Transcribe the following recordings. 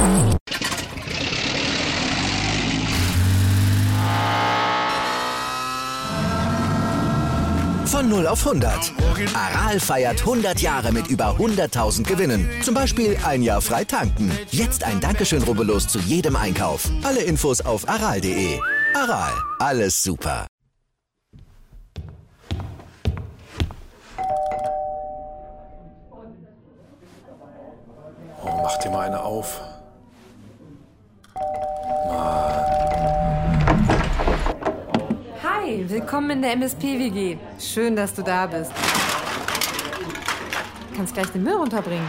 Von 0 auf 100. Aral feiert 100 Jahre mit über 100.000 Gewinnen. Zum Beispiel ein Jahr frei tanken. Jetzt ein Dankeschön, rubbellos zu jedem Einkauf. Alle Infos auf aral.de. Aral, alles super. Oh, mach dir mal eine auf. Hi, willkommen in der MSP-WG. Schön, dass du da bist. Du kannst gleich den Müll runterbringen.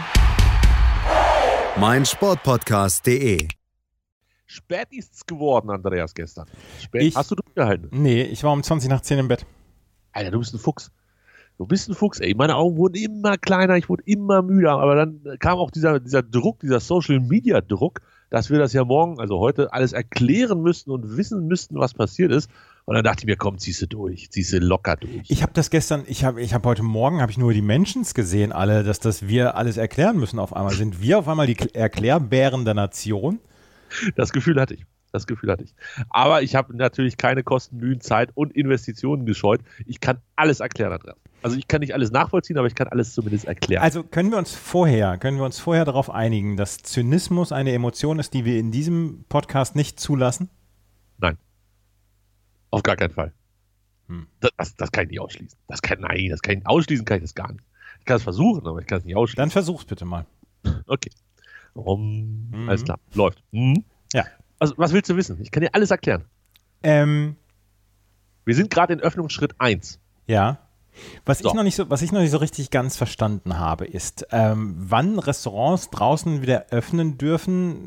meinsportpodcast.de. Spät ist's geworden, Andreas, gestern. Hast du durchgehalten? Nee, ich war um 20 nach 10 im Bett. Alter, du bist ein Fuchs. Du bist ein Fuchs, ey. Meine Augen wurden immer kleiner, ich wurde immer müder. Aber dann kam auch dieser Druck, dieser Social-Media-Druck, dass wir das ja morgen, also heute, alles erklären müssten und wissen müssten, was passiert ist. Und dann dachte ich mir, komm, ziehst du locker durch. Ich habe das gestern, ich habe heute Morgen, habe ich nur die Mentions gesehen, alle, dass wir alles erklären müssen auf einmal. Sind wir auf einmal die Erklärbären der Nation? Das Gefühl hatte ich. Aber ich habe natürlich keine Kosten, Mühen, Zeit und Investitionen gescheut. Ich kann alles erklären, Andreas. Also ich kann nicht alles nachvollziehen, aber ich kann alles zumindest erklären. Also können wir uns vorher darauf einigen, dass Zynismus eine Emotion ist, die wir in diesem Podcast nicht zulassen? Nein. Auf gar keinen Fall. Das kann ich nicht ausschließen. Ausschließen kann ich das gar nicht. Ich kann es versuchen, aber ich kann es nicht ausschließen. Dann versuch's bitte mal. Okay. Alles klar, läuft. Ja. Also, was willst du wissen? Ich kann dir alles erklären. Wir sind gerade in Öffnungsschritt 1. Ja. Was ich noch nicht so richtig ganz verstanden habe, ist, wann Restaurants draußen wieder öffnen dürfen.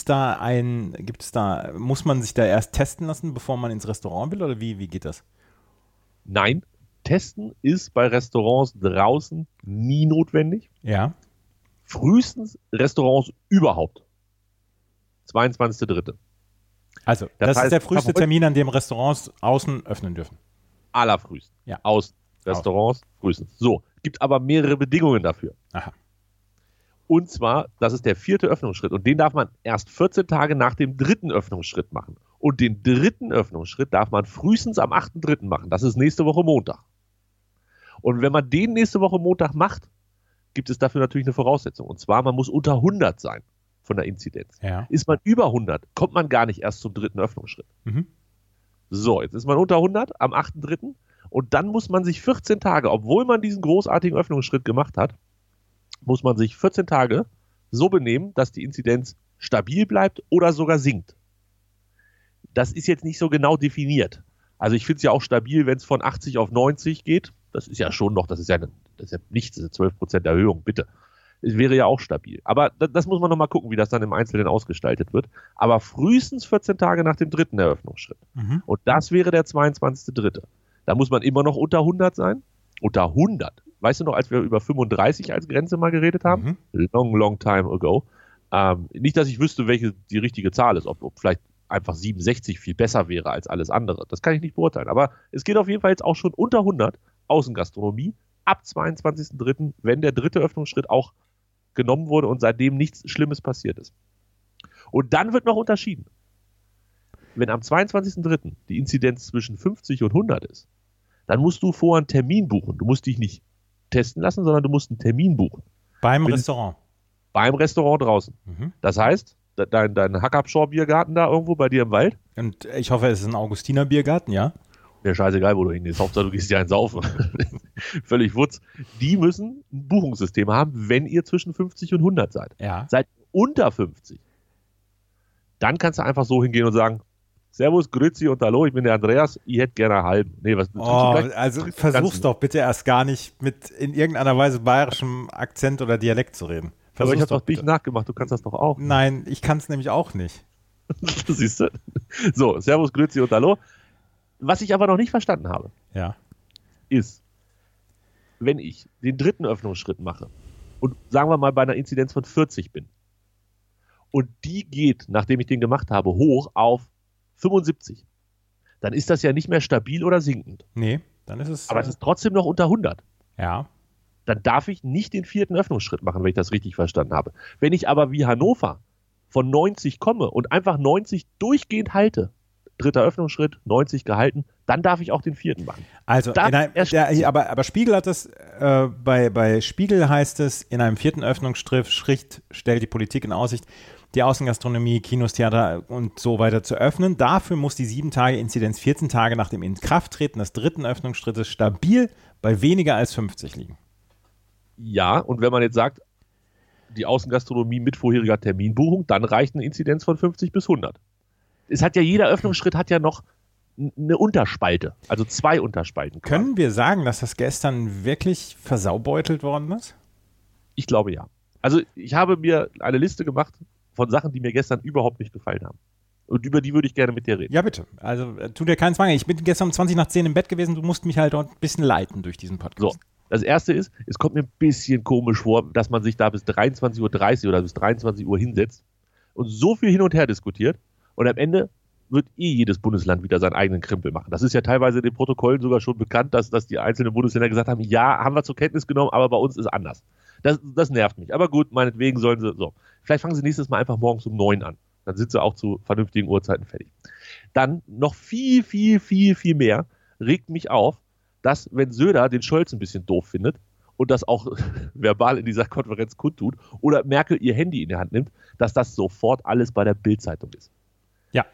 Muss man sich da erst testen lassen, bevor man ins Restaurant will, oder wie geht das? Nein, testen ist bei Restaurants draußen nie notwendig. Ja. Frühestens Restaurants überhaupt. 22.3. Also, das heißt, ist der früheste Termin, an dem Restaurants außen öffnen dürfen. Allerfrühest. Ja. Außen. Restaurants frühestens. So, gibt aber mehrere Bedingungen dafür. Aha. Und zwar, das ist der 4. Öffnungsschritt und den darf man erst 14 Tage nach dem 3. Öffnungsschritt machen. Und den 3. Öffnungsschritt darf man frühestens am 8.3. machen. Das ist nächste Woche Montag. Und wenn man den nächste Woche Montag macht, gibt es dafür natürlich eine Voraussetzung. Und zwar, man muss unter 100 sein von der Inzidenz. Ja. Ist man über 100, kommt man gar nicht erst zum 3. Öffnungsschritt. Mhm. So, jetzt ist man unter 100 am 8.3. Und dann muss man sich 14 Tage, obwohl man diesen großartigen Öffnungsschritt gemacht hat, muss man sich 14 Tage so benehmen, dass die Inzidenz stabil bleibt oder sogar sinkt. Das ist jetzt nicht so genau definiert. Also ich finde es ja auch stabil, wenn es von 80 auf 90 geht. Das ist ja schon noch, das ist ja nichts, das ist 12% Erhöhung, bitte. Es wäre ja auch stabil. Aber das muss man nochmal gucken, wie das dann im Einzelnen ausgestaltet wird. Aber frühestens 14 Tage nach dem 3. Eröffnungsschritt. Mhm. Und das wäre der 22.3. Da muss man immer noch unter 100 sein. Unter 100. Weißt du noch, als wir über 35 als Grenze mal geredet haben? Long time ago. Nicht, dass ich wüsste, welche die richtige Zahl ist. Ob vielleicht einfach 67 viel besser wäre als alles andere. Das kann ich nicht beurteilen. Aber es geht auf jeden Fall jetzt auch schon unter 100 Außengastronomie ab 22.3., wenn der 3. Öffnungsschritt auch genommen wurde und seitdem nichts Schlimmes passiert ist. Und dann wird noch unterschieden. Wenn am 22.3. die Inzidenz zwischen 50 und 100 ist, dann musst du vorher einen Termin buchen. Du musst dich nicht testen lassen, sondern du musst einen Termin buchen. Beim Restaurant? Beim Restaurant draußen. Mhm. Das heißt, dein Hackabschor-Biergarten da irgendwo bei dir im Wald. Und ich hoffe, es ist ein Augustiner-Biergarten, ja? Mir scheißegal, wo du hingehst. Hauptsache, du gehst ja einen saufen. Völlig wutz. Die müssen ein Buchungssystem haben, wenn ihr zwischen 50 und 100 seid. Ja. Seid unter 50. Dann kannst du einfach so hingehen und sagen, Servus, Grüezi und Hallo, ich bin der Andreas, ich hätte gerne einen halben. Nee, also versuch's doch bitte erst gar nicht mit in irgendeiner Weise bayerischem Akzent oder Dialekt zu reden. Aber ich habe doch dich nachgemacht, du kannst das doch auch. Nein, ich kann es nämlich auch nicht. Siehst du? So, Servus, Grüezi und Hallo. Was ich aber noch nicht verstanden habe, ist, wenn ich den 3. Öffnungsschritt mache und sagen wir mal bei einer Inzidenz von 40 bin und die geht, nachdem ich den gemacht habe, hoch auf 75, dann ist das ja nicht mehr stabil oder sinkend. Nee, dann ist es... Aber es ist trotzdem noch unter 100. Ja. Dann darf ich nicht den 4. Öffnungsschritt machen, wenn ich das richtig verstanden habe. Wenn ich aber wie Hannover von 90 komme und einfach 90 durchgehend halte, 3. Öffnungsschritt, 90 gehalten, dann darf ich auch den 4. machen. Also, aber Spiegel hat das, bei Spiegel heißt es, in einem 4. Öffnungsschritt stellt die Politik in Aussicht, die Außengastronomie, Kinos, Theater und so weiter zu öffnen. Dafür muss die 7-Tage-Inzidenz 14 Tage nach dem Inkrafttreten des 3. Öffnungsschrittes stabil bei weniger als 50 liegen. Ja, und wenn man jetzt sagt, die Außengastronomie mit vorheriger Terminbuchung, dann reicht eine Inzidenz von 50 bis 100. Es hat ja jeder Öffnungsschritt hat ja noch eine Unterspalte, also 2 Unterspalten. Können wir sagen, dass das gestern wirklich versaubeutelt worden ist? Ich glaube ja. Also ich habe mir eine Liste gemacht von Sachen, die mir gestern überhaupt nicht gefallen haben. Und über die würde ich gerne mit dir reden. Ja, bitte. Also tu dir keinen Zwang. Ich bin gestern um 20 nach 10 im Bett gewesen. Du musst mich halt auch ein bisschen leiten durch diesen Podcast. So, das Erste ist, es kommt mir ein bisschen komisch vor, dass man sich da bis 23.30 Uhr oder bis 23 Uhr hinsetzt und so viel hin und her diskutiert und am Ende wird jedes Bundesland wieder seinen eigenen Krempel machen. Das ist ja teilweise in den Protokollen sogar schon bekannt, dass die einzelnen Bundesländer gesagt haben, ja, haben wir zur Kenntnis genommen, aber bei uns ist anders. Das nervt mich. Aber gut, meinetwegen sollen sie so. Vielleicht fangen sie nächstes Mal einfach morgens um 9 an. Dann sind sie auch zu vernünftigen Uhrzeiten fertig. Dann noch viel, viel, viel, viel mehr regt mich auf, dass, wenn Söder den Scholz ein bisschen doof findet und das auch verbal in dieser Konferenz kundtut oder Merkel ihr Handy in die Hand nimmt, dass das sofort alles bei der Bild-Zeitung ist. Ja.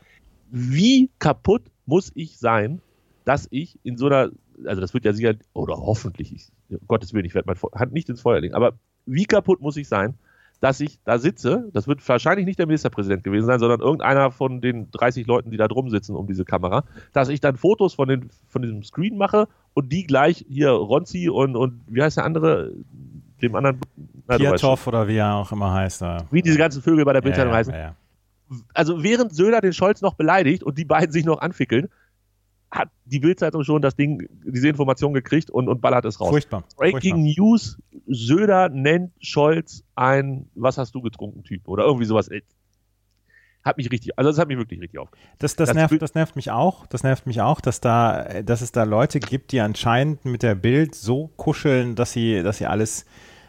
Wie kaputt muss ich sein, dass ich in so einer, also das wird ja sicher, oder hoffentlich, um Gottes Willen, ich werde meine Hand nicht ins Feuer legen, aber wie kaputt muss ich sein, dass ich da sitze, das wird wahrscheinlich nicht der Ministerpräsident gewesen sein, sondern irgendeiner von den 30 Leuten, die da drum sitzen um diese Kamera, dass ich dann Fotos von diesem Screen mache und die gleich hier Ronzi und wie heißt der andere, dem anderen, Piatow oder wie er auch immer heißt. Wie diese ganzen Vögel bei der Bildzeitung heißen. Ja. Also während Söder den Scholz noch beleidigt und die beiden sich noch anfickeln, hat die Bildzeitung schon diese Information gekriegt und ballert es raus. Furchtbar. Breaking News, Söder nennt Scholz ein Was hast du getrunken Typ oder irgendwie sowas. Das hat mich wirklich richtig aufgeregt. Das nervt mich auch. Das nervt mich auch, dass es da Leute gibt, die anscheinend mit der Bild so kuscheln, dass sie alles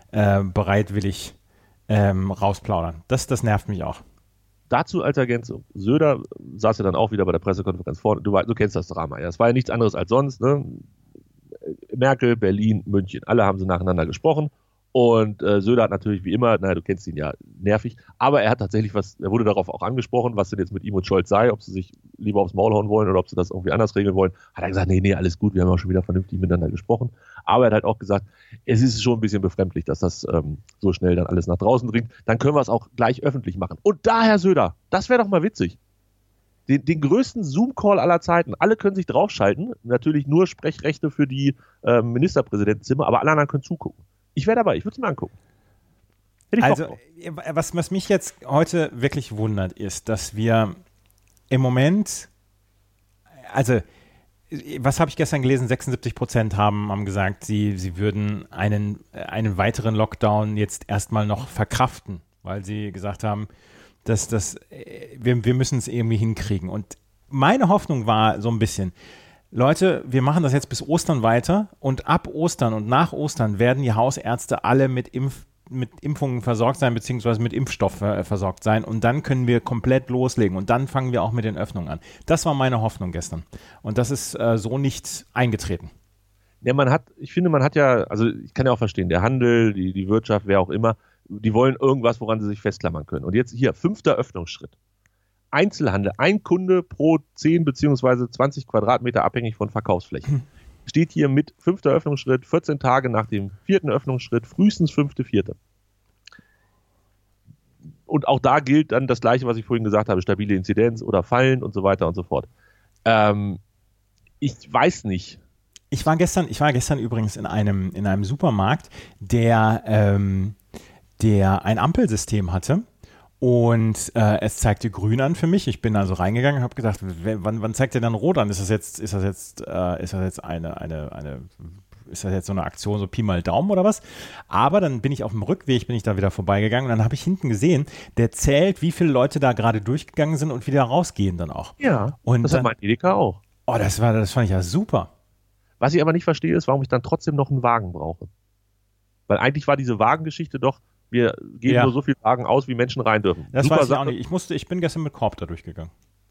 bereitwillig rausplaudern. Das nervt mich auch. Dazu als Ergänzung, Söder saß ja dann auch wieder bei der Pressekonferenz vorne, du kennst das Drama, ja. Es war ja nichts anderes als sonst, ne? Merkel, Berlin, München, alle haben sie nacheinander gesprochen und Söder hat natürlich wie immer, du kennst ihn ja, nervig, aber er hat tatsächlich er wurde darauf auch angesprochen, was denn jetzt mit ihm und Scholz sei, ob sie sich lieber aufs Maul hauen wollen oder ob sie das irgendwie anders regeln wollen, hat er gesagt, nee, alles gut, wir haben auch schon wieder vernünftig miteinander gesprochen, aber er hat halt auch gesagt, es ist schon ein bisschen befremdlich, dass das so schnell dann alles nach draußen dringt, dann können wir es auch gleich öffentlich machen. Und da, Herr Söder, das wäre doch mal witzig. Den größten Zoom-Call aller Zeiten, alle können sich draufschalten, natürlich nur Sprechrechte für die Ministerpräsidentenzimmer, aber alle anderen können zugucken. Ich wäre dabei, ich würde es mir angucken. Also, was mich jetzt heute wirklich wundert, ist, dass wir im Moment, also, was habe ich gestern gelesen? 76% haben gesagt, sie würden einen weiteren Lockdown jetzt erstmal noch verkraften, weil sie gesagt haben, wir müssen es irgendwie hinkriegen. Und meine Hoffnung war so ein bisschen, Leute, wir machen das jetzt bis Ostern weiter und ab Ostern und nach Ostern werden die Hausärzte alle mit Impfungen versorgt sein, beziehungsweise mit Impfstoff versorgt sein und dann können wir komplett loslegen und dann fangen wir auch mit den Öffnungen an. Das war meine Hoffnung gestern und das ist so nicht eingetreten. Ja, ich finde, also ich kann ja auch verstehen, der Handel, die Wirtschaft, wer auch immer, die wollen irgendwas, woran sie sich festklammern können. Und jetzt hier, 5. Öffnungsschritt. Einzelhandel, ein Kunde pro 10 bzw. 20 Quadratmeter abhängig von Verkaufsflächen. Steht hier mit 5. Öffnungsschritt, 14 Tage nach dem 4. Öffnungsschritt, frühestens 5.4. Und auch da gilt dann das Gleiche, was ich vorhin gesagt habe, stabile Inzidenz oder Fallen und so weiter und so fort. Ich weiß nicht. Ich war gestern übrigens in einem Supermarkt, der ein Ampelsystem hatte. Und es zeigte grün an für mich. Ich bin also reingegangen und habe gedacht, wann zeigt er dann rot an? Ist das jetzt so eine Aktion, so Pi mal Daumen oder was? Aber dann bin ich auf dem Rückweg, bin ich da wieder vorbeigegangen und dann habe ich hinten gesehen, der zählt, wie viele Leute da gerade durchgegangen sind und wieder rausgehen dann auch. Ja, und das hat mein Edeka auch. Oh, das fand ich ja super. Was ich aber nicht verstehe, ist, warum ich dann trotzdem noch einen Wagen brauche. Weil eigentlich war diese Wagengeschichte doch, Wir geben nur so viele Wagen aus, wie Menschen rein dürfen. Das Super weiß ich Sache. auch nicht. Ich bin gestern mit Korb da durchgegangen.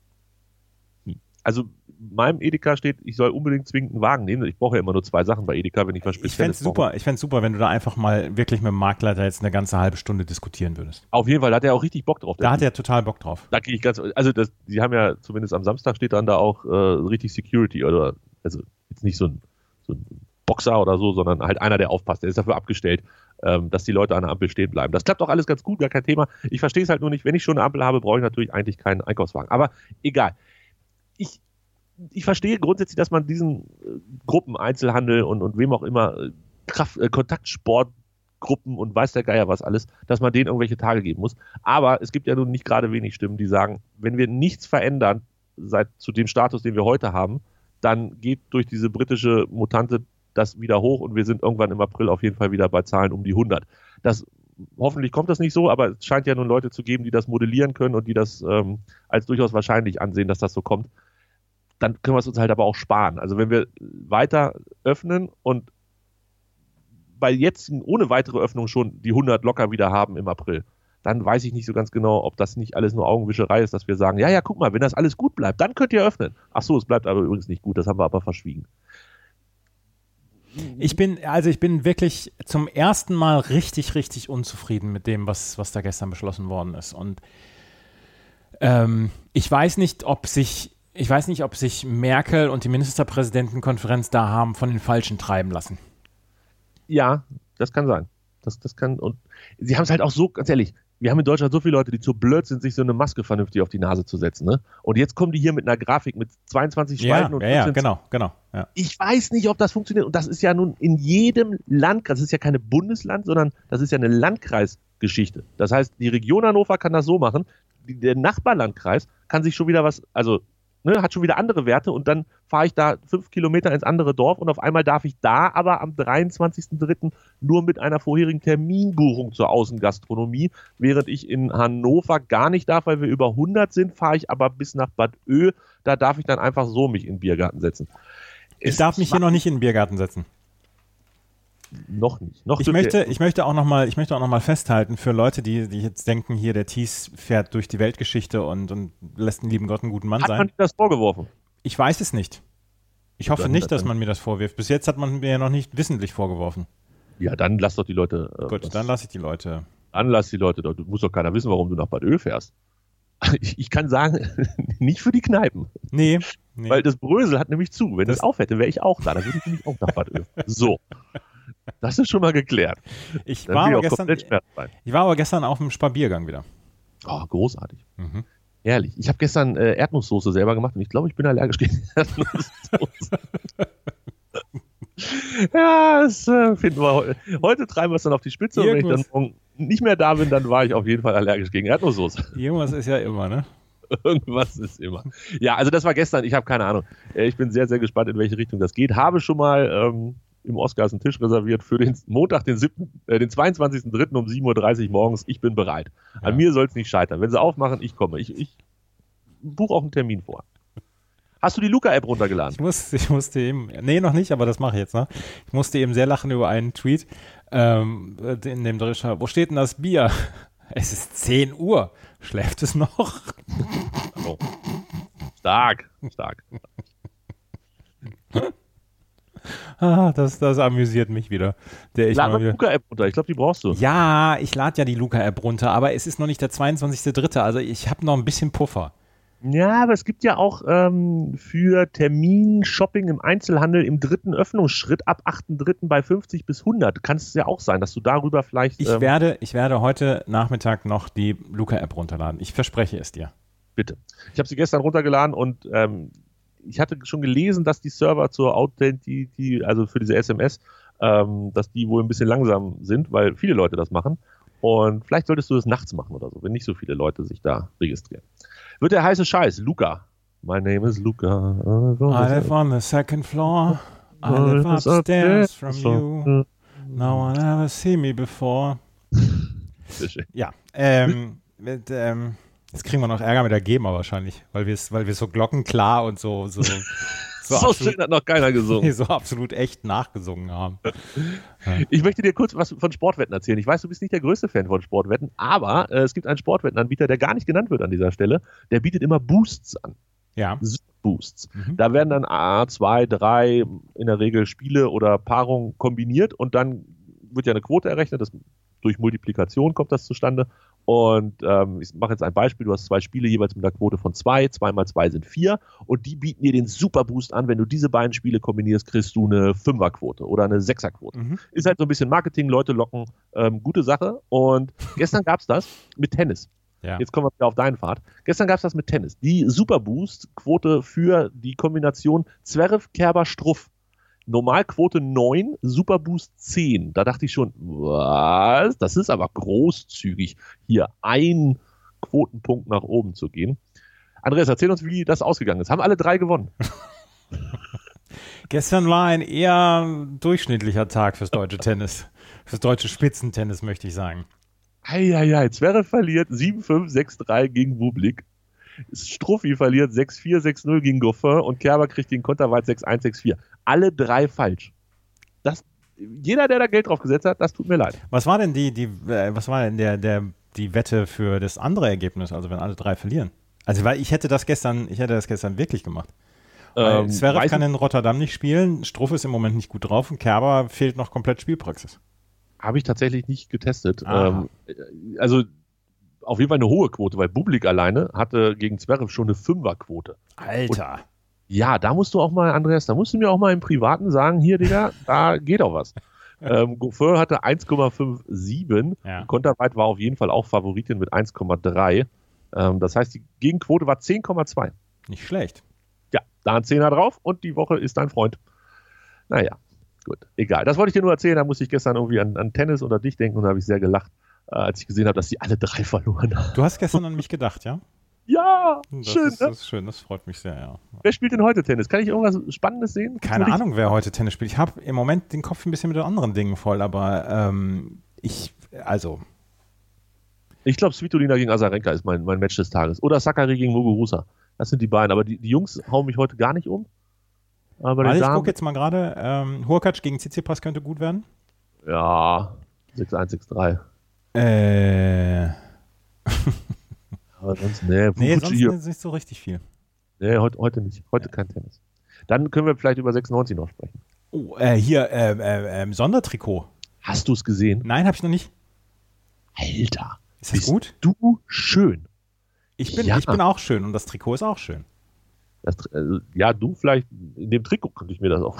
Also meinem Edeka steht, ich soll unbedingt zwingend einen Wagen nehmen. Ich brauche ja immer nur 2 Sachen bei Edeka, wenn ich was Spezielles brauche. Ich fände es super, wenn du da einfach mal wirklich mit dem Marktleiter jetzt eine ganze halbe Stunde diskutieren würdest. Auf jeden Fall, da hat er auch richtig Bock drauf. Da hat er total Bock drauf. Da kriege ich die haben ja zumindest am Samstag steht dann da auch richtig Security, oder also jetzt nicht so ein Boxer oder so, sondern halt einer, der aufpasst. Der ist dafür abgestellt, dass die Leute an der Ampel stehen bleiben. Das klappt auch alles ganz gut, gar kein Thema. Ich verstehe es halt nur nicht, wenn ich schon eine Ampel habe, brauche ich natürlich eigentlich keinen Einkaufswagen. Aber egal. Ich verstehe grundsätzlich, dass man diesen Gruppen, Einzelhandel und wem auch immer, Kontaktsportgruppen und weiß der Geier was alles, dass man denen irgendwelche Tage geben muss. Aber es gibt ja nun nicht gerade wenig Stimmen, die sagen, wenn wir nichts verändern zu dem Status, den wir heute haben, dann geht durch diese britische Mutante das wieder hoch und wir sind irgendwann im April auf jeden Fall wieder bei Zahlen um die 100. Hoffentlich kommt das nicht so, aber es scheint ja nun Leute zu geben, die das modellieren können und die das als durchaus wahrscheinlich ansehen, dass das so kommt. Dann können wir es uns halt aber auch sparen. Also wenn wir weiter öffnen und bei jetzt ohne weitere Öffnung schon die 100 locker wieder haben im April, dann weiß ich nicht so ganz genau, ob das nicht alles nur Augenwischerei ist, dass wir sagen, ja, guck mal, wenn das alles gut bleibt, dann könnt ihr öffnen. Ach so, es bleibt aber übrigens nicht gut, das haben wir aber verschwiegen. Ich bin wirklich zum ersten Mal richtig, richtig unzufrieden mit dem, was da gestern beschlossen worden ist. Und ich weiß nicht, ob sich Merkel und die Ministerpräsidentenkonferenz da haben von den Falschen treiben lassen. Ja, das kann sein. Das kann, und sie haben es halt auch so, ganz ehrlich, wir haben in Deutschland so viele Leute, die zu blöd sind, sich so eine Maske vernünftig auf die Nase zu setzen, ne? Und jetzt kommen die hier mit einer Grafik mit 22 Spalten und 15. Genau. Ja. Ich weiß nicht, ob das funktioniert. Und das ist ja nun in jedem Landkreis, das ist ja keine Bundesland, sondern das ist ja eine Landkreisgeschichte. Das heißt, die Region Hannover kann das so machen, der Nachbarlandkreis kann sich schon wieder hat schon wieder andere Werte und dann fahre ich da 5 Kilometer ins andere Dorf und auf einmal darf ich da aber am 23.03. nur mit einer vorherigen Terminbuchung zur Außengastronomie, während ich in Hannover gar nicht darf, weil wir über 100 sind, fahre ich aber bis nach Bad Ö, da darf ich dann einfach so mich in den Biergarten setzen. Ich darf mich hier noch nicht in den Biergarten setzen. Noch nicht. Ich möchte auch noch mal festhalten für Leute, die jetzt denken, hier der Thies fährt durch die Weltgeschichte und lässt den lieben Gott einen guten Mann sein. Hat man dir das vorgeworfen? Ich weiß es nicht. Ich hoffe nicht, dass man mir das vorwirft. Bis jetzt hat man mir ja noch nicht wissentlich vorgeworfen. Ja, dann lass doch die Leute. Gut, dann lasse ich die Leute. Dann lass die Leute. Du musst doch keiner wissen, warum du nach Bad Ö fährst. Ich kann sagen, nicht für die Kneipen. Nee. Weil das Brösel hat nämlich zu. Wenn das auf hätte, wäre ich auch da. Dann würde ich nämlich auch nach Bad Ö. So. Das ist schon mal geklärt. Ich war aber gestern auf dem Sparbiergang wieder. Oh, großartig. Mhm. Herrlich. Ich habe gestern Erdnusssoße selber gemacht und ich glaube, ich bin allergisch gegen Erdnusssoße. Ja, das finden wir heute treiben wir es dann auf die Spitze und wenn ich dann morgen nicht mehr da bin, dann war ich auf jeden Fall allergisch gegen Erdnusssoße. Irgendwas ist ja immer, ne? Irgendwas ist immer. Ja, also das war gestern, ich habe keine Ahnung. Ich bin sehr, sehr gespannt, in welche Richtung das geht. Habe schon mal im Oscars einen Tisch reserviert für den Montag, den 22.03. um 7.30 Uhr morgens. Ich bin bereit. Ja. An mir soll es nicht scheitern. Wenn sie aufmachen, ich komme. Ich buche auch einen Termin vor. Hast du die Luca-App runtergeladen? Ich musste eben, nee, noch nicht, aber das mache ich jetzt, ne? Ich musste eben sehr lachen über einen Tweet, in dem drin stand, wo steht denn das Bier? Es ist 10 Uhr. Schläft es noch? Oh. Stark. Das amüsiert mich wieder. Lade die Luca-App runter, ich glaube, die brauchst du. Ja, ich lade ja die Luca-App runter, aber es ist noch nicht der 22.03., also ich habe noch ein bisschen Puffer. Ja, aber es gibt ja auch für Termin-Shopping im Einzelhandel im 3. Öffnungsschritt ab 8.3. bei 50 bis 100. Kann es ja auch sein, dass du darüber vielleicht... Ich werde heute Nachmittag noch die Luca-App runterladen. Ich verspreche es dir. Bitte. Ich habe sie gestern runtergeladen und ich hatte schon gelesen, dass die Server zur Authenticity, also für diese SMS, dass die wohl ein bisschen langsam sind, weil viele Leute das machen. Und vielleicht solltest du das nachts machen oder so, wenn nicht so viele Leute sich da registrieren. Wird der heiße Scheiß, Luca. My name is Luca. I live on the second floor. I live upstairs from you. No one ever seen me before. Sehr schön. Ja, jetzt kriegen wir noch Ärger mit der GEMA wahrscheinlich, weil wir so glockenklar und so So schön hat noch keiner gesungen. Die so absolut echt nachgesungen haben. Ich möchte dir kurz was von Sportwetten erzählen. Ich weiß, du bist nicht der größte Fan von Sportwetten, aber es gibt einen Sportwettenanbieter, der gar nicht genannt wird an dieser Stelle. Der bietet immer Boosts an. Ja. Boosts. Da werden dann 2, 3 in der Regel Spiele oder Paarungen kombiniert und dann wird ja eine Quote errechnet. Durch Multiplikation kommt das zustande. Und ich mache jetzt ein Beispiel. Du hast 2 Spiele jeweils mit einer Quote von 2. 2 mal 2 sind 4. Und die bieten dir den Superboost an. Wenn du diese beiden Spiele kombinierst, kriegst du eine 5er-Quote oder eine 6er-Quote. Ist halt so ein bisschen Marketing, Leute locken. Gute Sache. Und gestern gab es das mit Tennis. Ja. Jetzt kommen wir wieder auf deinen Pfad. Gestern gab es das mit Tennis. Die Superboost-Quote für die Kombination Zverev, Kerber, Struff. Normalquote 9, Superboost 10. Da dachte ich schon, was? Das ist aber großzügig, hier einen Quotenpunkt nach oben zu gehen. Andreas, erzähl uns, wie das ausgegangen ist. Haben alle 3 gewonnen? Gestern war ein eher durchschnittlicher Tag fürs deutsche Tennis. Fürs deutsche Spitzentennis, möchte ich sagen. Eieiei, Zverev verliert 7-5, 6-3 gegen Bublik. Struffi verliert 6-4, 6-0 gegen Goffin und Kerber kriegt den Konterweit 6-1, 6-4. Alle 3 falsch. Jeder, der da Geld drauf gesetzt hat, das tut mir leid. Was war denn die Wette für das andere Ergebnis, also wenn alle 3 verlieren? Also weil ich hätte das gestern wirklich gemacht. Zverev kann in Rotterdam nicht spielen, Struff ist im Moment nicht gut drauf und Kerber fehlt noch komplett Spielpraxis. Habe ich tatsächlich nicht getestet. Also auf jeden Fall eine hohe Quote, weil Bublik alleine hatte gegen Zverev schon eine 5er-Quote. Alter. Und ja, da musst du auch mal, Andreas, da musst du mir auch mal im Privaten sagen, hier, Digga, da geht auch was. Goffin hatte 1,57. Ja. Konterweit war auf jeden Fall auch Favoritin mit 1,3. Das heißt, die Gegenquote war 10,2. Nicht schlecht. Ja, da ein 10er drauf und die Woche ist dein Freund. Naja, gut, egal. Das wollte ich dir nur erzählen, da musste ich gestern irgendwie an Tennis oder dich denken und da habe ich sehr gelacht, als ich gesehen habe, dass die alle 3 verloren haben. Du hast gestern an mich gedacht, ja? Ja, Das schön, ist, ne? das ist schön, das freut mich sehr, ja. Wer spielt denn heute Tennis? Kann ich irgendwas Spannendes sehen? Keine Ahnung, wer heute Tennis spielt. Ich habe im Moment den Kopf ein bisschen mit den anderen Dingen voll, aber ich glaube, Svitolina gegen Azarenka ist mein Match des Tages. Oder Sakkari gegen Muguruza. Das sind die beiden. Aber die Jungs hauen mich heute gar nicht um. Aber ich gucke jetzt mal gerade. Hurkacz gegen Tsitsipas könnte gut werden. Ja, 6-1, 6-3. Aber sonst, sonst ist nicht so richtig viel. Nee, heute nicht. Heute kein Tennis. Dann können wir vielleicht über 96 noch sprechen. Oh, Sondertrikot. Hast du es gesehen? Nein, habe ich noch nicht. Alter. Ist das gut? Du schön. Ich bin auch schön und das Trikot ist auch schön. Du vielleicht, in dem Trikot könnte ich mir das auch.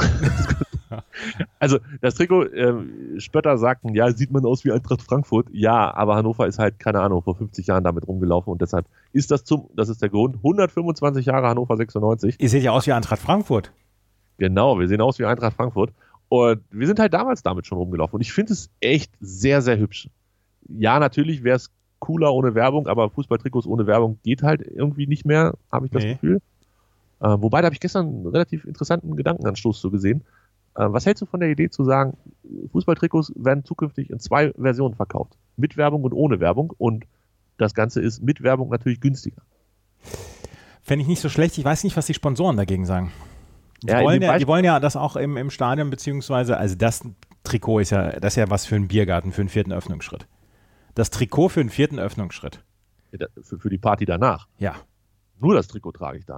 Also das Trikot, Spötter sagten, ja, sieht man aus wie Eintracht Frankfurt. Ja, aber Hannover ist halt, keine Ahnung, vor 50 Jahren damit rumgelaufen und deshalb ist das ist der Grund, 125 Jahre Hannover 96. Ihr seht ja aus wie Eintracht Frankfurt. Genau, wir sehen aus wie Eintracht Frankfurt und wir sind halt damals damit schon rumgelaufen und ich finde es echt sehr, sehr hübsch. Ja, natürlich wäre es cooler ohne Werbung, aber Fußballtrikots ohne Werbung geht halt irgendwie nicht mehr, habe ich das Gefühl. Wobei, da habe ich gestern einen relativ interessanten Gedankenanstoß so gesehen. Was hältst du von der Idee zu sagen, Fußballtrikots werden zukünftig in 2 Versionen verkauft? Mit Werbung und ohne Werbung und das Ganze ist mit Werbung natürlich günstiger. Fände ich nicht so schlecht. Ich weiß nicht, was die Sponsoren dagegen sagen. Die wollen ja das auch im Stadion, beziehungsweise, also das Trikot ist ja was für einen Biergarten, für einen 4. Öffnungsschritt. Das Trikot für den 4. Öffnungsschritt. Ja, für die Party danach. Ja. Nur das Trikot trage ich da.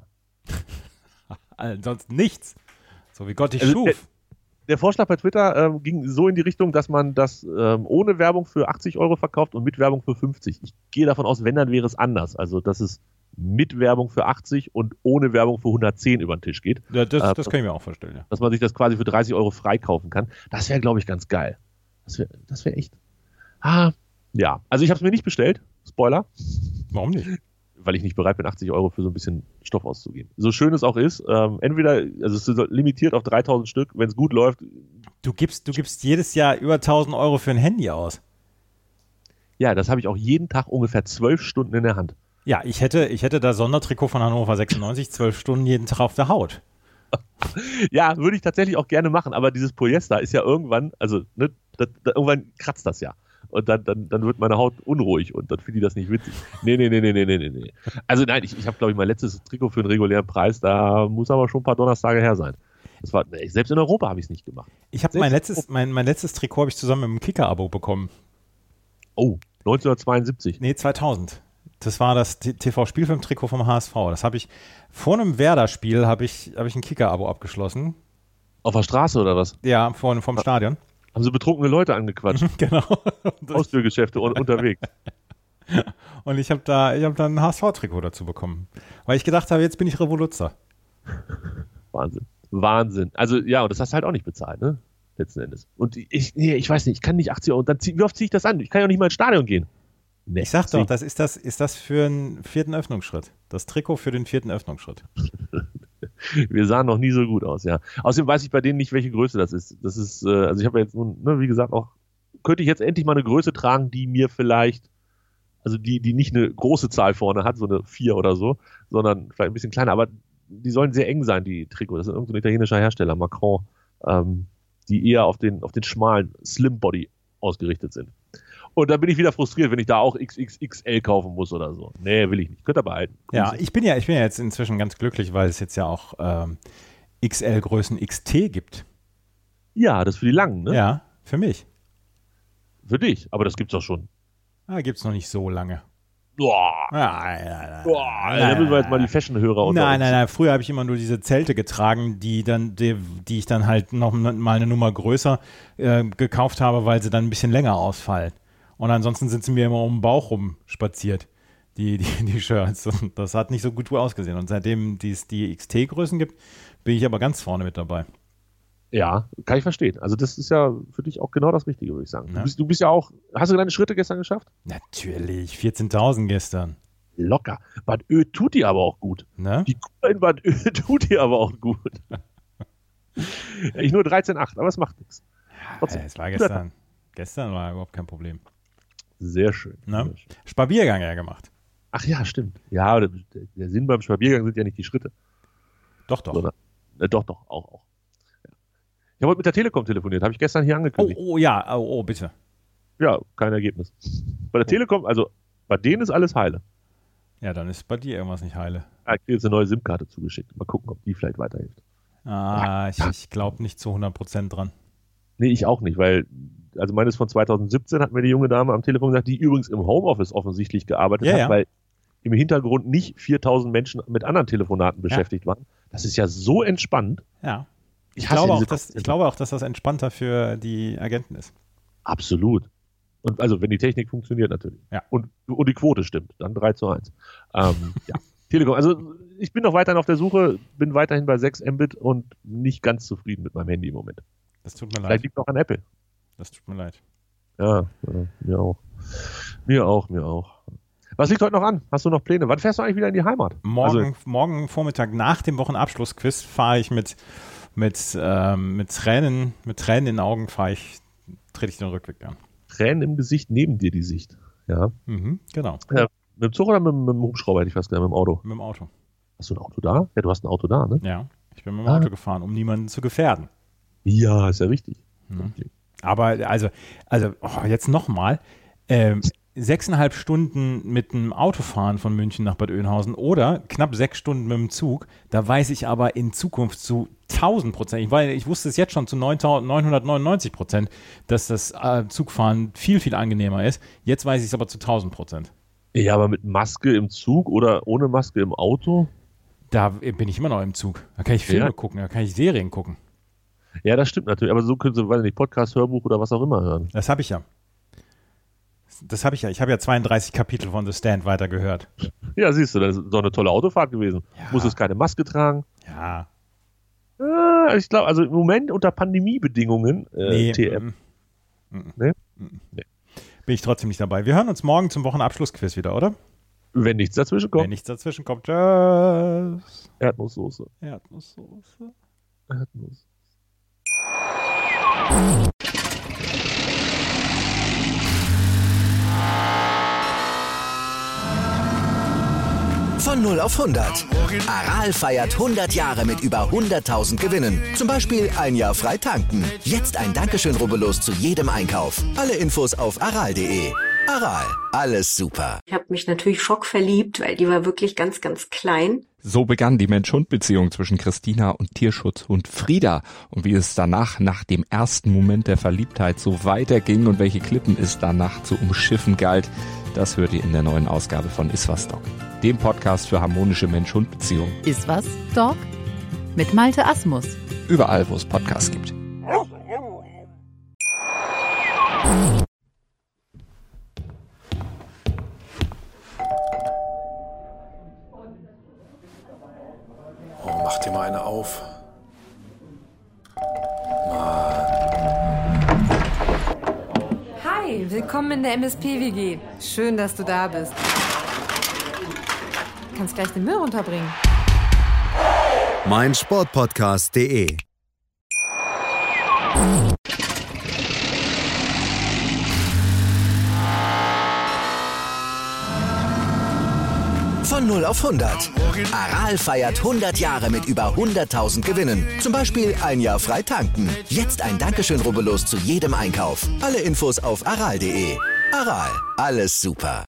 Ansonsten nichts. So wie Gott dich schuf. Der Vorschlag bei Twitter ging so in die Richtung, dass man das ohne Werbung für 80 € verkauft und mit Werbung für 50. Ich gehe davon aus, wenn, dann wäre es anders. Also, dass es mit Werbung für 80 und ohne Werbung für 110 über den Tisch geht. Ja, das kann ich mir auch vorstellen, ja. Dass man sich das quasi für 30 € freikaufen kann. Das wäre, glaube ich, ganz geil. Das wäre echt. Ja. Also, ich habe es mir nicht bestellt. Spoiler. Warum nicht? Weil ich nicht bereit bin, 80 € für so ein bisschen Stoff auszugeben. So schön es auch ist, entweder, also es ist limitiert auf 3000 Stück, wenn es gut läuft. Du gibst jedes Jahr über 1000 € für ein Handy aus. Ja, das habe ich auch jeden Tag ungefähr 12 Stunden in der Hand. Ja, ich hätte das Sondertrikot von Hannover 96 12 Stunden jeden Tag auf der Haut. Ja, würde ich tatsächlich auch gerne machen, aber dieses Polyester ist ja irgendwann, also irgendwann kratzt das ja. und dann wird meine Haut unruhig und dann finde ich das nicht witzig. Nee. Also nein, ich habe, glaube ich, mein letztes Trikot für einen regulären Preis, da muss aber schon ein paar Donnerstage her sein. Selbst in Europa habe ich es nicht gemacht. Ich habe mein letztes Trikot habe ich zusammen mit einem Kicker-Abo bekommen. Oh, 1972. Nee, 2000. Das war das TV-Spielfilm-Trikot vom HSV. Das habe ich vor einem Werder-Spiel habe ich ein Kicker-Abo abgeschlossen. Auf der Straße oder was? Ja, vom Stadion. Haben sie betrunkene Leute angequatscht? Genau. Haustürgeschäfte unterwegs. Und ich habe da ein HSV-Trikot dazu bekommen. Weil ich gedacht habe, jetzt bin ich Revoluzzer. Wahnsinn. Also ja, und das hast du halt auch nicht bezahlt, ne? Letzten Endes. Und ich weiß nicht, ich kann nicht 80 Euro. Wie oft ziehe ich das an? Ich kann ja auch nicht mal ins Stadion gehen. Nee, ich sag doch, ist das für einen 4. Öffnungsschritt. Das Trikot für den 4. Öffnungsschritt. Wir sahen noch nie so gut aus, ja. Außerdem weiß ich bei denen nicht, welche Größe das ist. Das ist, also ich habe jetzt nun, wie gesagt, auch, könnte ich jetzt endlich mal eine Größe tragen, die mir vielleicht, also die nicht eine große Zahl vorne hat, so eine 4 oder so, sondern vielleicht ein bisschen kleiner, aber die sollen sehr eng sein, die Trikots. Das ist irgendein italienischer Hersteller, Macron, die eher auf den schmalen Slim Body ausgerichtet sind. Und dann bin ich wieder frustriert, wenn ich da auch XXXL kaufen muss oder so. Nee, will ich nicht. Könnt ihr behalten. Ja, ich bin ja jetzt inzwischen ganz glücklich, weil es jetzt ja auch XL-Größen XT gibt. Ja, das für die Langen, ne? Ja, für mich. Für dich, aber das gibt's doch schon. Gibt es noch nicht so lange. Boah. Nein. Da müssen wir jetzt mal die Fashion-Hörer unter uns. Nein. Früher habe ich immer nur diese Zelte getragen, die ich dann halt noch mal eine Nummer größer gekauft habe, weil sie dann ein bisschen länger ausfallen. Und ansonsten sind sie mir immer um den Bauch rum spaziert, die Shirts. Und das hat nicht so gut ausgesehen. Und seitdem es die XT-Größen gibt, bin ich aber ganz vorne mit dabei. Ja, kann ich verstehen. Also das ist ja für dich auch genau das Richtige, würde ich sagen. Ja. Du bist ja auch, hast du deine Schritte gestern geschafft? Natürlich, 14.000 gestern. Locker. Bad Ö tut dir aber auch gut. Ne? Die Kur in Bad Ö tut dir aber auch gut. Ich nur 13,8, aber es macht nichts. Ja, es war gestern. Gestern war überhaupt kein Problem. Sehr schön. Ne? Spaziergang ja gemacht. Ach ja, stimmt. Ja, der Sinn beim Spaziergang sind ja nicht die Schritte. Doch. Sondern, doch, auch. Ja. Ich habe heute mit der Telekom telefoniert, habe ich gestern hier angekündigt. Oh, bitte. Ja, kein Ergebnis. Bei der Telekom, also bei denen ist alles heile. Ja, dann ist bei dir irgendwas nicht heile. Ich kriege jetzt eine neue SIM-Karte zugeschickt. Mal gucken, ob die vielleicht weiterhilft. Ich glaube nicht zu 100% dran. Nee, ich auch nicht, weil, also meines von 2017 hat mir die junge Dame am Telefon gesagt, die übrigens im Homeoffice offensichtlich gearbeitet hat, weil im Hintergrund nicht 4000 Menschen mit anderen Telefonaten beschäftigt waren. Das ist ja so entspannt. Ja. Ich glaube auch, dass das entspannter für die Agenten ist. Absolut. Und also, wenn die Technik funktioniert natürlich. Ja. Und die Quote stimmt, dann 3:1. Ja. Telekom, also ich bin noch weiterhin auf der Suche, bin weiterhin bei 6 Mbit und nicht ganz zufrieden mit meinem Handy im Moment. Das tut mir leid. Vielleicht liegt noch an Apple. Das tut mir leid. Ja, mir auch. Mir auch. Was liegt heute noch an? Hast du noch Pläne? Wann fährst du eigentlich wieder in die Heimat? Morgen Vormittag nach dem Wochenabschlussquiz fahre ich mit Tränen in den Augen trete ich den Rückweg an. Tränen im Gesicht, neben dir die Sicht. Ja. Genau. Ja, mit dem Zug oder mit dem Hubschrauber, hätte ich fast gesagt, mit dem Auto? Mit dem Auto. Hast du ein Auto da? Ja, du hast ein Auto da, ne? Ja, ich bin mit dem Auto gefahren, um niemanden zu gefährden. Ja, ist ja richtig. Okay. Aber also jetzt nochmal, 6,5 Stunden mit dem Auto fahren von München nach Bad Oeynhausen oder knapp 6 Stunden mit dem Zug, da weiß ich aber in Zukunft zu 1000%, ich wusste es jetzt schon zu 999%, dass das Zugfahren viel, viel angenehmer ist. Jetzt weiß ich es aber zu 1000%. Ja, aber mit Maske im Zug oder ohne Maske im Auto? Da bin ich immer noch im Zug. Da kann ich Filme gucken, da kann ich Serien gucken. Ja, das stimmt natürlich, aber so können Sie, weiß nicht, Podcast, Hörbuch oder was auch immer hören. Das habe ich ja. Ich habe ja 32 Kapitel von The Stand weitergehört. Ja, siehst du, das ist doch eine tolle Autofahrt gewesen. Ja. Muss es keine Maske tragen? Ja. Ich glaube, also im Moment unter Pandemiebedingungen, TM. Nee? Bin ich trotzdem nicht dabei. Wir hören uns morgen zum Wochenabschlussquiz wieder, oder? Wenn nichts dazwischen kommt. Tschüss. Erdnusssoße. Von 0 auf 100. Aral feiert 100 Jahre mit über 100.000 Gewinnen. Zum Beispiel ein Jahr frei tanken. Jetzt ein Dankeschön, rubbellos zu jedem Einkauf. Alle Infos auf aral.de. Aral, alles super. Ich habe mich natürlich schockverliebt, weil die war wirklich ganz, ganz klein. So begann die Mensch-Hund-Beziehung zwischen Christina und Tierschutzhund Frieda. Und wie es danach, nach dem ersten Moment der Verliebtheit, so weiterging und welche Klippen es danach zu umschiffen galt, das hört ihr in der neuen Ausgabe von Iswas Dog, dem Podcast für harmonische Mensch-Hund-Beziehungen. Iswas Dog? Mit Malte Asmus. Überall, wo es Podcasts gibt. Oh, mach dir mal eine auf. Hi, willkommen in der MSP-WG. Schön, dass du da bist. Du kannst gleich den Müll runterbringen. meinsportpodcast.de. Von 0 auf 100. Aral feiert 100 Jahre mit über 100.000 Gewinnen. Zum Beispiel ein Jahr frei tanken. Jetzt ein Dankeschön, rubbellos zu jedem Einkauf. Alle Infos auf aral.de. Aral, alles super.